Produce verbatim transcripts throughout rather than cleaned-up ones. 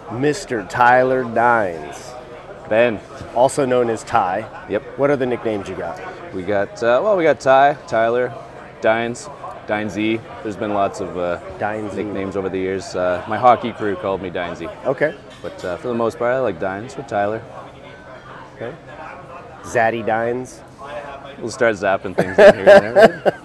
Mister Tyler Dines, Ben. also known as Ty. Yep. What are the nicknames you got? We got, uh, well, we got Ty, Tyler, Dines, Dinesy. There's been lots of uh, Dinesy. nicknames over the years. Uh, my hockey crew called me Dinesy. Okay. But uh, for the most part, I like Dines with Tyler. Okay. Zaddy Dines. We'll start zapping things in here and there.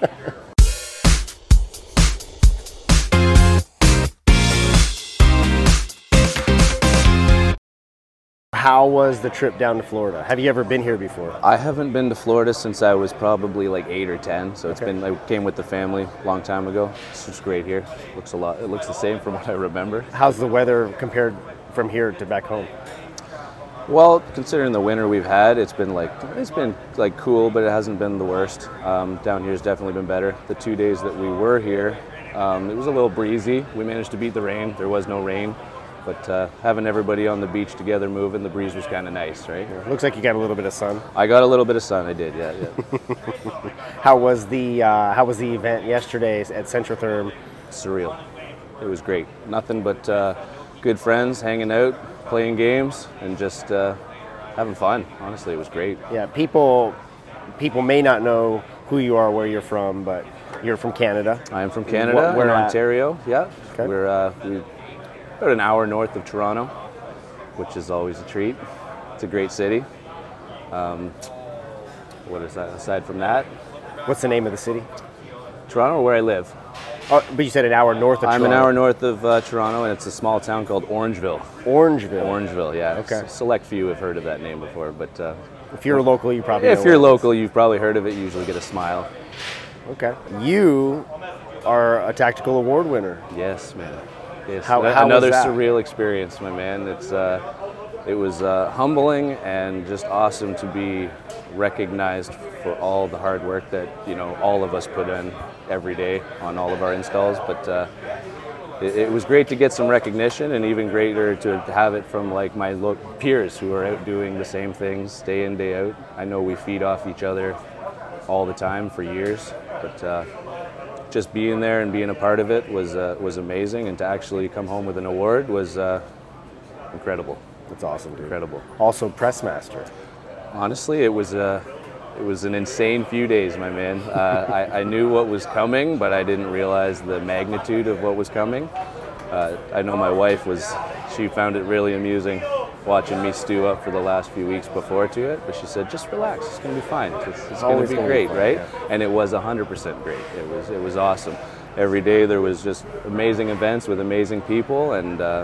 How was the trip down to Florida? Have you ever been here before? I haven't been to Florida since I was probably like eight or ten, so it's Okay. been, I came with the family a long time ago. It's just great here. Looks a lot, it looks the same from what I remember. How's the weather compared from here to back home? Well, considering the winter we've had, it's been like, it's been like cool, but it hasn't been the worst. Um, down here's definitely been better. The two days that we were here, um, it was a little breezy. We managed to beat the rain. There was no rain. But uh, having everybody on the beach together moving, the breeze was kind of nice, right? Looks like you got a little bit of sun. I got a little bit of sun, I did, yeah. yeah. How was the uh, How was the event yesterday at Centrotherm? Surreal. It was great. Nothing but uh, good friends hanging out, playing games, and just uh, having fun. Honestly, it was great. Yeah, people people may not know who you are, where you're from, but you're from Canada. I am from Canada, What- where in at? Ontario. Yeah, Okay. we're uh, we about an hour north of Toronto, which is always a treat. It's a great city. Um, what is that? Aside from that, What's the name of the city? Toronto, where I live. Oh, but you said an hour north of I'm Toronto. an hour north of uh, Toronto, and it's a small town called Orangeville. Orangeville. Orangeville, yeah. Okay. A select few have heard of that name before, but uh, If you're local, you probably if know you're where it is. local, you've probably heard of it. You usually get a smile. Okay. You are a tactical award winner. Yes, man. Yes. How- A- how was Another that? surreal experience, my man. It's uh, it was uh, humbling and just awesome to be recognized for all the hard work that you know all of us put in every day on all of our installs. But uh, it, it was great to get some recognition, and even greater to have it from like my lo- peers who are out doing the same things day in, day out. I know we feed off each other all the time for years, but. Uh, Just being there and being a part of it was uh, was amazing, and to actually come home with an award was uh, incredible. That's awesome, dude. Incredible. Also, Pressmaster. Honestly, it was uh, it was an insane few days, my man. Uh, I, I knew what was coming, but I didn't realize the magnitude of what was coming. Uh, I know my wife was, she found it really amusing watching me stew up for the last few weeks before to it, but she said, just relax, it's going to be fine. It's, it's going Always to be gonna be great, fun, right? yeah. And it was one hundred percent great. It was, it was awesome. Every day there was just amazing events with amazing people, and uh,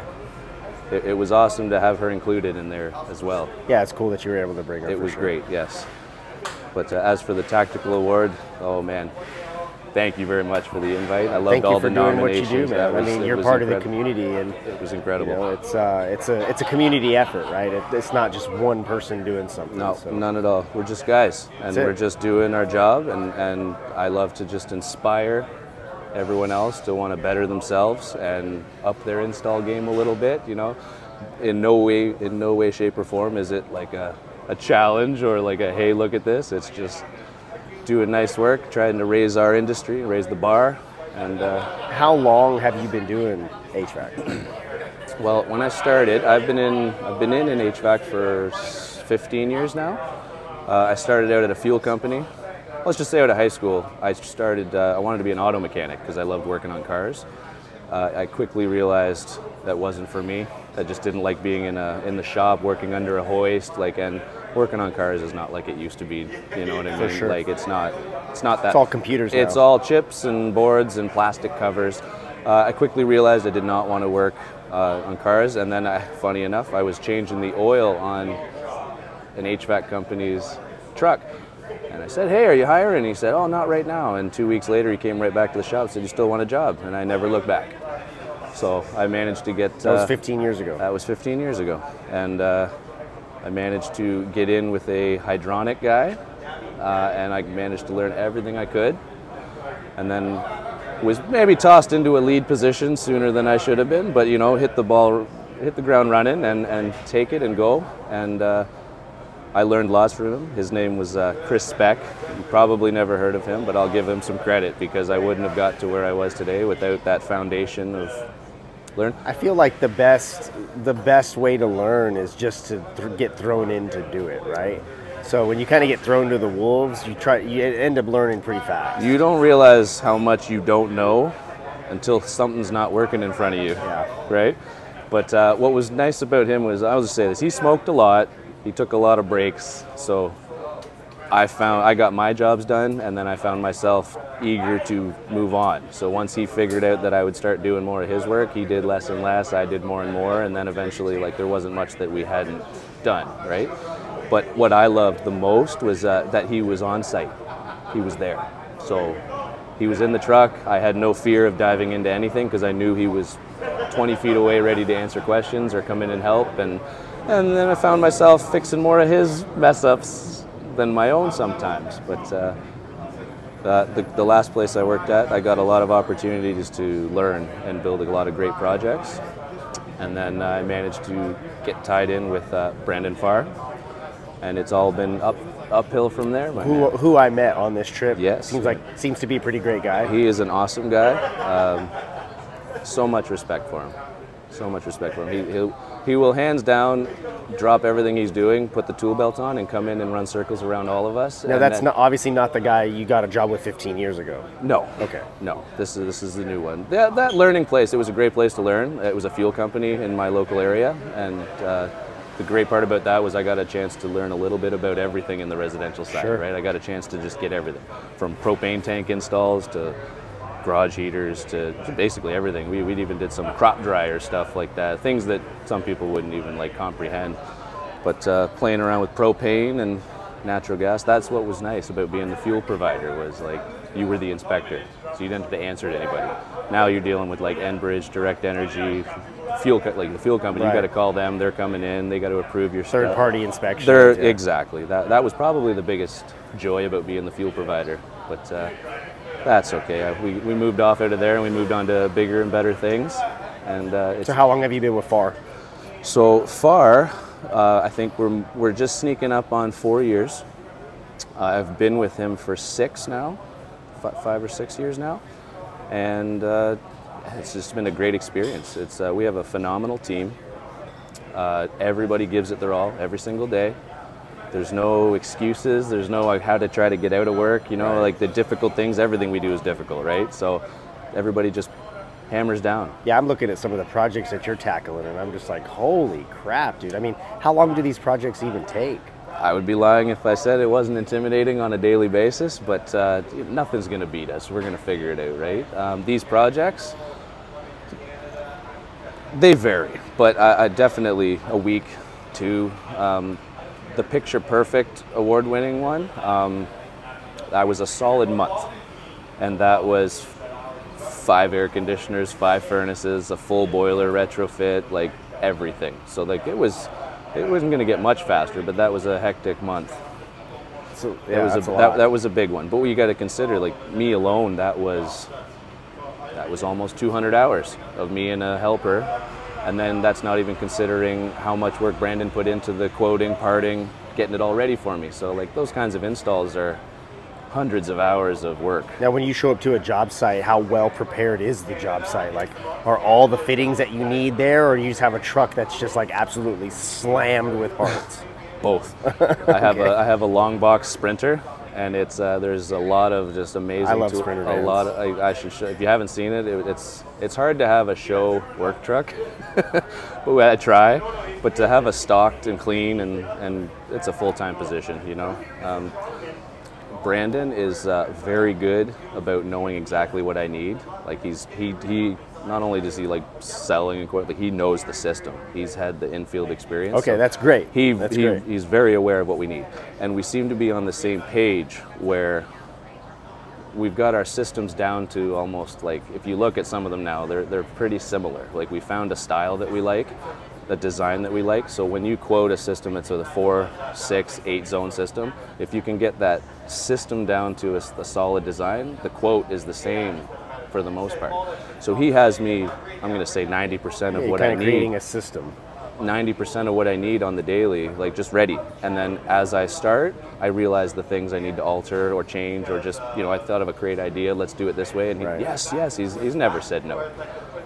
it, it was awesome to have her included in there as well. Yeah, it's cool that you were able to bring her. It for was sure. great, yes. But uh, as for the tactical award, oh man, thank you very much for the invite. I loved Thank all you for the doing what you nominations. do, That man. I was- mean, it you're was part of the incredible. community, and It was you incredible. know, it's uh, it's a it's a community effort, right? It, it's not just one person doing something. No, so. none at all. We're just guys, and That's it. we're just doing our job. And, and I love to just inspire everyone else to want to better themselves and up their install game a little bit. You know, in no way, in no way, shape, or form is it like a, a challenge or like a hey, look at this. It's just doing nice work, trying to raise our industry, raise the bar, and. Uh, How long have you been doing H V A C? Well, when I started, I've been in I've been in, in H V A C for fifteen years now. Uh, I started out at a fuel company. Let's just say out of high school, I started. Uh, I wanted to be an auto mechanic because I loved working on cars. Uh, I quickly realized that wasn't for me. I just didn't like being in a in the shop, working under a hoist, like and working on cars is not like it used to be. You know what I mean? sure. Like it's not it's not that. It's all computers now. It's all chips and boards and plastic covers. Uh, I quickly realized I did not want to work uh, on cars, and then, I, funny enough, I was changing the oil on an H V A C company's truck. And I said, hey, are you hiring? He said, oh, not right now. And two weeks later, he came right back to the shop and said, you still want a job? And I never looked back. So I managed to get... That was uh, fifteen years ago. That was fifteen years ago. And uh, I managed to get in with a hydronic guy, uh, and I managed to learn everything I could. And then was maybe tossed into a lead position sooner than I should have been, but you know, hit the ball, hit the ground running, and, and take it and go. And uh, I learned lots from him. His name was uh, Chris Speck. You probably never heard of him, but I'll give him some credit because I wouldn't have got to where I was today without that foundation of learn. I feel like the best the best way to learn is just to th- get thrown in to do it, right? So when you kind of get thrown to the wolves, you try you end up learning pretty fast. You don't realize how much you don't know until something's not working in front of you, Yeah. right? But uh, what was nice about him was, I will just say this, he smoked a lot, he took a lot of breaks, so I found I got my jobs done, and then I found myself eager to move on. So once he figured out that I would start doing more of his work, he did less and less, I did more and more, and then eventually, like, there wasn't much that we hadn't done, right? But what I loved the most was uh, that he was on site. He was there. So he was in the truck. I had no fear of diving into anything because I knew he was twenty feet away ready to answer questions or come in and help. And, and then I found myself fixing more of his mess ups than my own sometimes. But uh, uh, the, the last place I worked at, I got a lot of opportunities to learn and build a lot of great projects. And then I managed to get tied in with uh, Brandon Farr. And it's all been up uphill from there. My Who, man. who I met on this trip. Yes. Seems like seems to be a pretty great guy. He is an awesome guy. Um, so much respect for him. So much respect for him. He he'll, he will hands down drop everything he's doing, put the tool belt on, and come in and run circles around all of us. Now And that's then- not obviously not the guy you got a job with fifteen years ago. No. Okay. No. This is this is the new one. That, that learning place. It was a great place to learn. It was a fuel company in my local area, and uh, the great part about that was I got a chance to learn a little bit about everything in the residential side. Sure. Right. I got a chance to just get everything from propane tank installs to garage heaters to basically everything. We we even did some crop dryer stuff like that. Things that some people wouldn't even like comprehend. But uh, playing around with propane and natural gas, that's what was nice about being the fuel provider, was like you were the inspector, so you didn't have to answer to anybody. Now you're dealing with like Enbridge, Direct Energy, fuel co- like the fuel company. Right. You got to call them. They're coming in. They got to approve your Third stuff. party inspection. They're exactly that. That was probably the biggest joy about being the fuel provider. But uh, that's okay. Uh, We we moved off out of there and we moved on to bigger and better things. And uh, it's So how long have you been with Farr? so far, uh, I think we're we're just sneaking up on four years. Uh, I've been with him for six now, f- five or six years now, and uh, it's just been a great experience. It's uh, we have a phenomenal team. Uh, everybody gives it their all every single day. There's no excuses. There's no like how to try to get out of work. You know, Right. like the difficult things. Everything we do is difficult, right? So everybody just hammers down. Yeah, I'm looking at some of the projects that you're tackling, and I'm just like, holy crap, dude. I mean, how long do these projects even take? I would be lying if I said it wasn't intimidating on a daily basis, but uh, nothing's going to beat us. We're going to figure it out, right? Um, these projects, they vary, but I, I definitely a week, two. Um, the Picture Perfect award-winning one, um, I was a solid month, and that was five air conditioners, five furnaces, a full boiler retrofit, like everything. So like it was. It wasn't going to get much faster, but that was a hectic month. So That yeah, was that's a, a that, lot. that was a big one. But what you got to consider, like me alone, that was that was almost two hundred hours of me and a helper, and then that's not even considering how much work Brandon put into the quoting, parting, getting it all ready for me. So like those kinds of installs are hundreds of hours of work. Now, when you show up to a job site, how well prepared is the job site? Like, are all the fittings that you need there, or do you just have a truck that's just like absolutely slammed with parts? Both. I have Okay. a I have a long box Sprinter, and it's uh, there's a lot of just amazing. I love tool- Sprinter A vans. lot. Of, I, I should show. If you haven't seen it, it, it's it's hard to have a show work truck, but I try. But to have a stocked and clean and and it's a full time position, you know. Um, Brandon is uh, very good about knowing exactly what I need. Like he's he he not only does he like selling equipment, he knows the system. He's had the infield experience. Okay, so that's great. He, That's he great. he's very aware of what we need, and we seem to be on the same page where we've got our systems down to almost like if you look at some of them now, they're they're pretty similar. Like we found a style that we like, the design that we like. So when you quote a system, it's a four, six, eight zone system. If you can get that system down to a, a solid design, the quote is the same for the most part. So he has me, I'm going to say ninety percent of Yeah, what kind I of need. creating a system. ninety percent of what I need on the daily, like just ready. And then as I start, I realize the things I need to alter or change or just, you know, I thought of a great idea, let's do it this way. And he, Right. yes, yes, he's, he's never said no.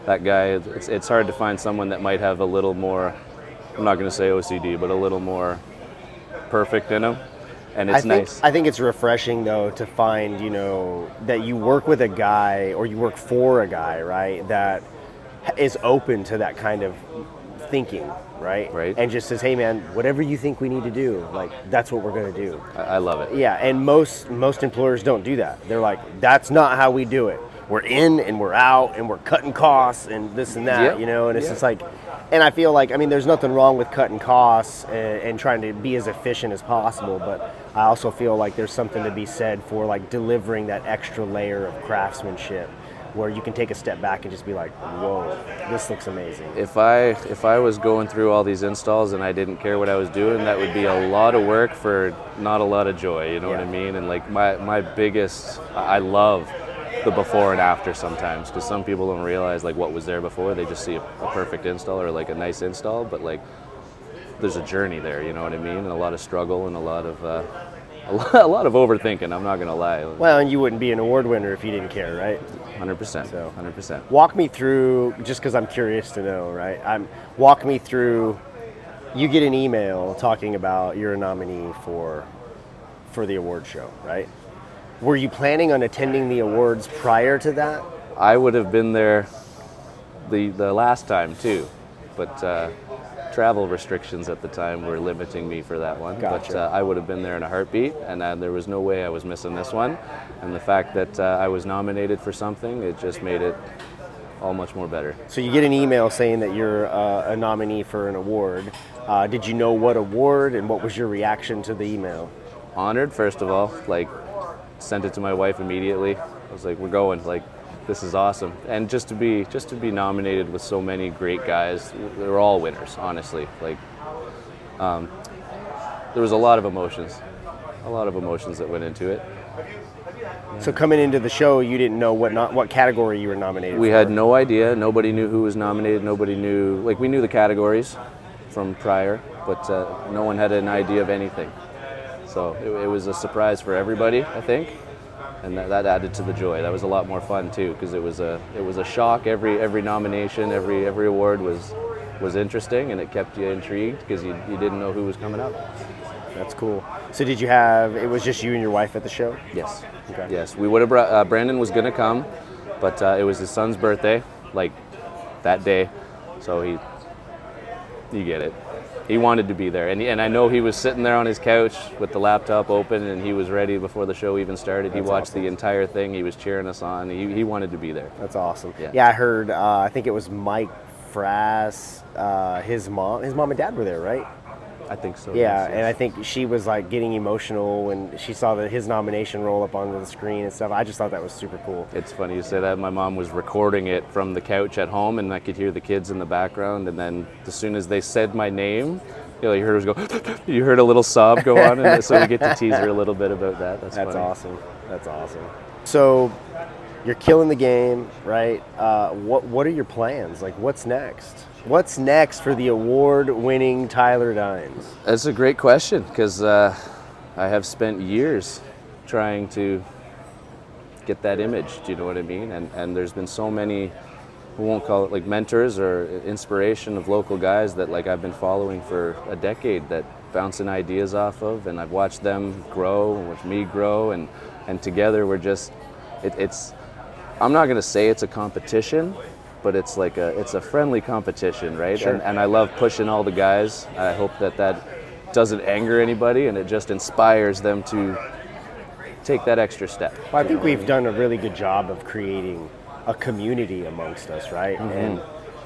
that guy. It's it's hard to find someone that might have a little more. I'm not going to say O C D, but a little more perfect in him. And it's I think, nice. I think it's refreshing though to find, you know, that you work with a guy or you work for a guy, right, that is open to that kind of thinking, right? Right. And just says, hey man, whatever you think we need to do, like that's what we're going to do. I, I love it. Yeah, and most most employers don't do that. They're like, that's not how we do it. We're in and we're out and we're cutting costs and this and that, Yep. you know, and it's Yep. just like, and I feel like, I mean, there's nothing wrong with cutting costs and, and trying to be as efficient as possible, but I also feel like there's something to be said for like delivering that extra layer of craftsmanship where you can take a step back and just be like, whoa, this looks amazing. If I if I was going through all these installs and I didn't care what I was doing, that would be a lot of work for not a lot of joy, you know Yeah. what I mean? And like my, my biggest, I love the before and after sometimes, because some people don't realize like what was there before. They just see a, a perfect install or like a nice install, but like there's a journey there, you know what I mean? And a lot of struggle and a lot of uh, a, lot, a lot of overthinking, I'm not gonna lie. Well, and you wouldn't be an award winner if you didn't care, right? one hundred percent. So- one hundred percent. Walk me through, just because I'm curious to know, right? I'm walk me through. You get an email talking about you're a nominee for for the award show, right? Were you planning on attending the awards prior to that? I would have been there the the last time too, but uh, travel restrictions at the time were limiting me for that one. Gotcha. But uh, I would have been there in a heartbeat, and uh, there was no way I was missing this one. And the fact that uh, I was nominated for something, it just made it all much more better. So you get an email saying that you're uh, a nominee for an award. Uh, did you know what award, and what was your reaction to the email? Honored, first of all, like sent it to my wife immediately. I was like, we're going, like this is awesome. And just to be just to be nominated with so many great guys, they're all winners, honestly. Like um, there was a lot of emotions, a lot of emotions that went into it. So coming into the show, you didn't know what not what category you were nominated We for. had no idea. Nobody knew who was nominated. Nobody knew, like we knew the categories from prior, but uh, no one had an idea of anything. So it, it was a surprise for everybody, I think, and that, that added to the joy. That was a lot more fun too, because it was a it was a shock. Every every nomination, every every award was was interesting, and it kept you intrigued because you you didn't know who was coming up. That's cool. So did you have? It was just you and your wife at the show. Yes. Okay. Yes, we would have brought, uh, Brandon was gonna come, but uh, it was his son's birthday, like that day, so he, you get it. He wanted to be there, and and I know he was sitting there on his couch with the laptop open, and he was ready before the show even started. He That's watched awesome. the entire thing. He was cheering us on. He he wanted to be there. That's awesome. Yeah. Yeah, I heard. Uh, I think it was Mike Frass. Uh, his mom, his mom and dad were there, right? I think so. Yeah, yes, and I yes. think she was like getting emotional when she saw that his nomination roll up onto the screen and stuff. I just thought that was super cool. It's funny you say that. My mom was recording it from the couch at home, and I could hear the kids in the background. And then as soon as they said my name, you know, you heard her go. You heard a little sob go on, and so we get to tease her a little bit about that. That's, That's funny. awesome. That's awesome. So you're killing the game, right? Uh, what What are your plans? Like, what's next? What's next for the award-winning Tyler Dines? That's a great question, because uh, I have spent years trying to get that image. Do you know what I mean? And and there's been so many, we won't call it like mentors or inspiration of local guys that like I've been following for a decade, that bouncing ideas off of, and I've watched them grow and watched me grow, and and together we're just it, it's I'm not gonna say it's a competition, but it's like a it's a friendly competition, right? Sure. And, and I love pushing all the guys. I hope that that doesn't anger anybody, and it just inspires them to take that extra step. Well, I think we've done a really good job of creating a community amongst us, right? Mm-hmm. And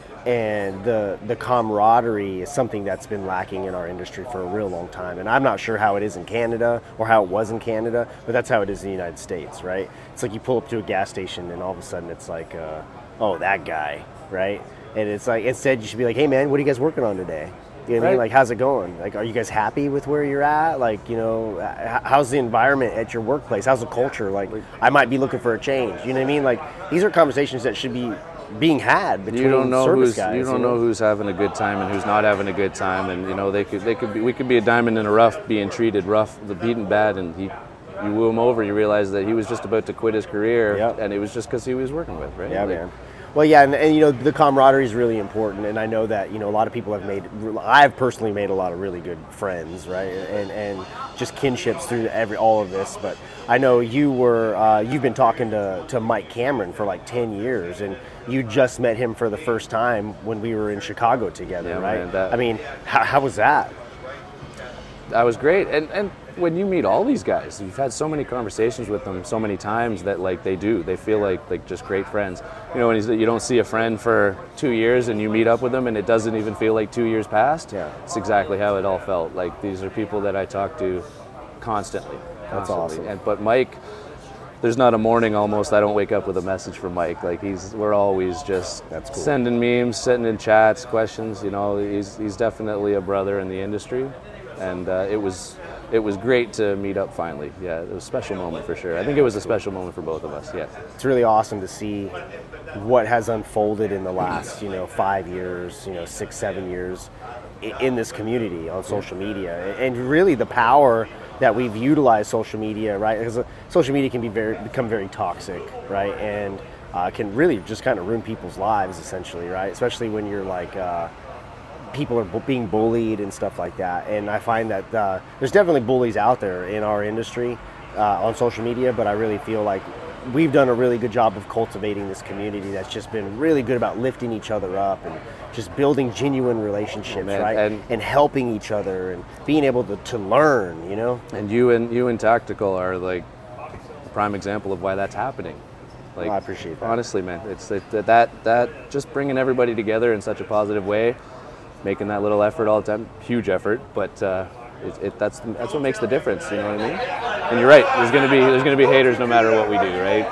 and the the camaraderie is something that's been lacking in our industry for a real long time. And I'm not sure how it is in Canada or how it was in Canada, but that's how it is in the United States, right? It's like you pull up to a gas station and all of a sudden it's like, uh, oh, that guy, right? And it's like, instead you should be like, hey man, what are you guys working on today? You know what I mean? Right. Like, how's it going? Like, are you guys happy with where you're at? Like, you know, h- how's the environment at your workplace? How's the culture? Like, I might be looking for a change. You know what I mean? Like, these are conversations that should be being had between You don't know service who's guys. you don't know who's having a good time and who's not having a good time, and you know they could they could be we could be a diamond in the rough, being treated rough, the beaten bad, and he you woo him over, you realize that he was just about to quit his career, Yep. and it was just because he was working with, right? Yeah, Like, man. Well, yeah, and, and you know the camaraderie is really important, and I know that you know a lot of people have made. I've personally made a lot of really good friends, right, and and just kinships through every all of this. But I know you were uh, you've been talking to to Mike Cameron for like ten years, and you just met him for the first time when we were in Chicago together, Yeah, right? man, that- I mean, how, how was that? That was great. And and when you meet all these guys, you've had so many conversations with them so many times that like they do, they feel like like just great friends. You know, when he's, you don't see a friend for two years and you meet up with them and it doesn't even feel like two years passed. Yeah. It's exactly how it all felt. Like these are people that I talk to constantly. That's constantly. awesome. And but Mike, there's not a morning almost I don't wake up with a message from Mike. Like he's we're always just That's cool. sending memes, sending in chats, questions. You know, he's he's definitely a brother in the industry. And uh, it was it was great to meet up finally. Yeah, it was a special moment for sure. I think it was a special moment for both of us. Yeah. It's really awesome to see what has unfolded in the last, you know, five years, you know, six, seven years i- in this community on social media, and really the power that we've utilized social media, right? Because uh, social media can be very become very toxic, right, and uh, can really just kind of ruin people's lives, essentially, right? Especially when you're like. Uh, people are bu- being bullied and stuff like that, and I find that uh, there's definitely bullies out there in our industry uh, on social media, but I really feel like we've done a really good job of cultivating this community that's just been really good about lifting each other up and just building genuine relationships, Oh, man, right, and- and helping each other and being able to, to learn, you know. And you and you and Tactical are like a prime example of why that's happening. Like, Oh, I appreciate that. Honestly, man, it's it, that that just bringing everybody together in such a positive way, making that little effort all the time, huge effort, but uh, it, it, that's that's what makes the difference. You know what I mean? And you're right. There's gonna be there's gonna be haters no matter what we do, right?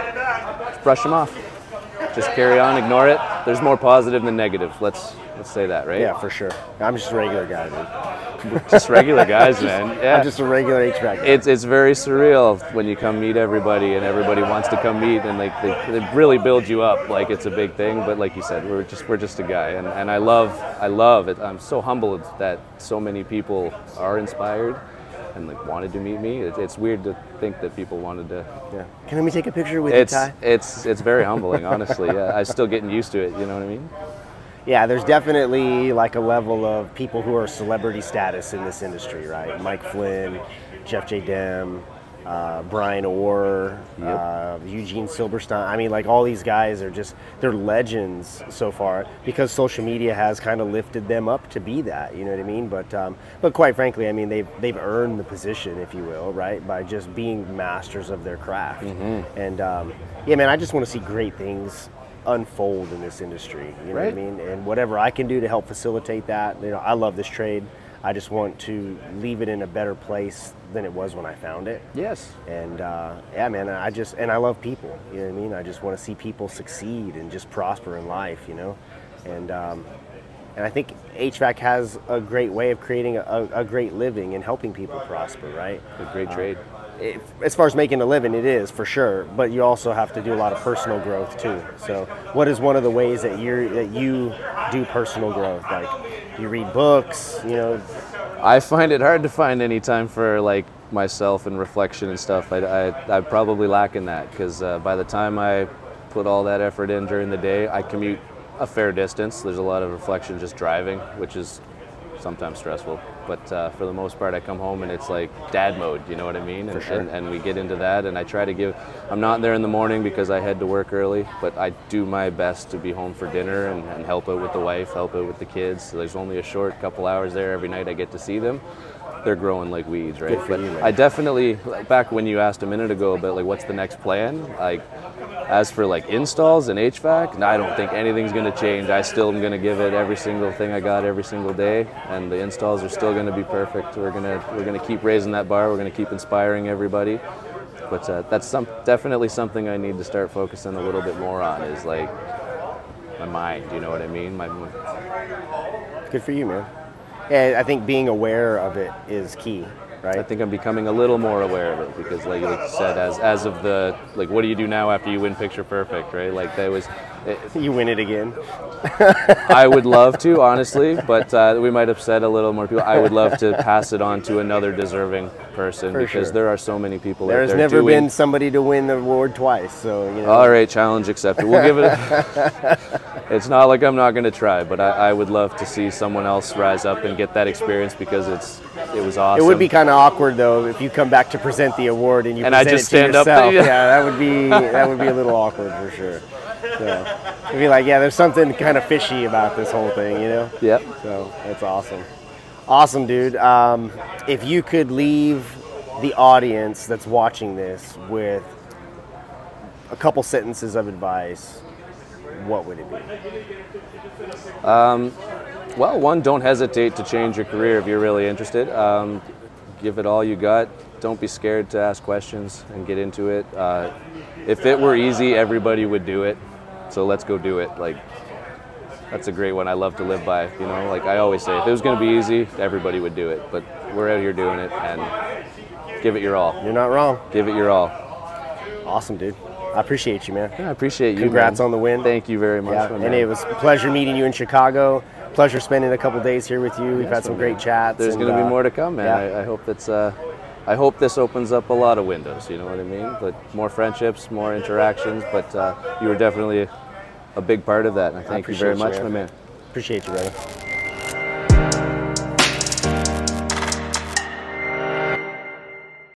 Uh, just brush them off. Just carry on, ignore it. There's more positive than negative. Let's let's say that, right? Yeah, for sure. I'm just a regular guy, dude. Just regular guys, man. Yeah. I'm just a regular H V A C guy. It's it's very surreal when you come meet everybody and everybody wants to come meet and like they, they really build you up like it's a big thing. But like you said, we're just we're just a guy, and, and I love I love it. I'm so humbled that so many people are inspired and like wanted to meet me. It, it's weird to think that people wanted to. Yeah. Can let me take a picture with It's you, Ty? it's it's very humbling, honestly. Yeah, I'm still getting used to it. You know what I mean? Yeah, there's definitely like a level of people who are celebrity status in this industry, right? Mike Flynn, Jeff J. Dem, uh, Brian Orr, Yep. uh, Eugene Silberstein. I mean, like all these guys are just, they're legends so far because social media has kind of lifted them up to be that, you know what I mean? But um, but quite frankly, I mean, they've, they've earned the position, if you will, right? By just being masters of their craft. Mm-hmm. And um, yeah, man, I just want to see great things unfold in this industry, you know Right. what I mean? And whatever I can do to help facilitate that, you know, I love this trade. I just want to leave it in a better place than it was when I found it. Yes. And uh, yeah, man, I just, and I love people, you know what I mean? I just want to see people succeed and just prosper in life, you know? And um, and I think H V A C has a great way of creating a, a great living and helping people prosper, right? A great trade. It, as far as making a living, it is for sure, but you also have to do a lot of personal growth too. So, what is one of the ways that you that you do personal growth? Like, you read books, you know? I find it hard to find any time for like myself and reflection and stuff. I, I, I probably lack in that because uh, by the time I put all that effort in during the day, I commute a fair distance. There's a lot of reflection just driving, which is sometimes stressful. But uh, for the most part, I come home and it's like dad mode, you know what I mean? And, For sure. and, and we get into that, and I try to give, I'm not there in the morning because I head to work early, but I do my best to be home for dinner and, and help out with the wife, help out with the kids. So there's only a short couple hours there every night I get to see them. They're growing like weeds, right? Good for But you, man. I definitely, back when you asked a minute ago about like what's the next plan, like as for like installs and H V A C, no, I don't think anything's going to change. I still am going to give it every single thing I got every single day, and the installs are still going to be perfect. We're gonna we're gonna keep raising that bar. We're going to keep inspiring everybody. But uh, that's some definitely something I need to start focusing a little bit more on. Is like my mind. You know what I mean? My Good for you, man. Yeah, I think being aware of it is key, right? I think I'm becoming a little more aware of it because, like, like you said, as as of the like, what do you do now after you win Picture Perfect, right? Like that was, You win it again. I would love to, honestly, but uh, we might upset a little more people. I would love to pass it on to another deserving person For because sure. there are so many people There's out there never doing. been somebody to win the award twice, so you know. All right, challenge accepted. We'll give it. A, it's not like I'm not going to try, but I, I would love to see someone else rise up and get that experience because it's it was awesome. It would be kind of awkward though if you come back to present the award and you And I present just it to stand up yourself. there, Yeah, that would be that would be a little awkward for sure. So, it'd be like, yeah, there's something kind of fishy about this whole thing, you know? Yep. So that's awesome. Awesome, dude. Um, if you could leave the audience that's watching this with a couple sentences of advice, what would it be? Well, one, don't hesitate to change your career if you're really interested. Um, give it all you got. Don't be scared to ask questions and get into it. Uh, if it were easy, everybody would do it. So let's go do it. Like, that's a great one I love to live by. You know, like I always say, if it was going to be easy, everybody would do it. But we're out here doing it, and give it your all. You're not wrong. Give it your all. Awesome, dude. I appreciate you, man. Yeah, I appreciate you. Congrats man. on the win. Thank you very much. Yeah, my and man. it was a pleasure meeting you in Chicago. Pleasure spending a couple days here with you. We've Yes, had some my great man. chats. There's and, going to uh, be more to come, man. yeah. I, I hope that's. Uh, I hope this opens up a lot of windows. You know what I mean? But more friendships, more interactions. But uh, you were definitely a big part of that, and I thank you very appreciate you, much, man. my man. Appreciate you, brother.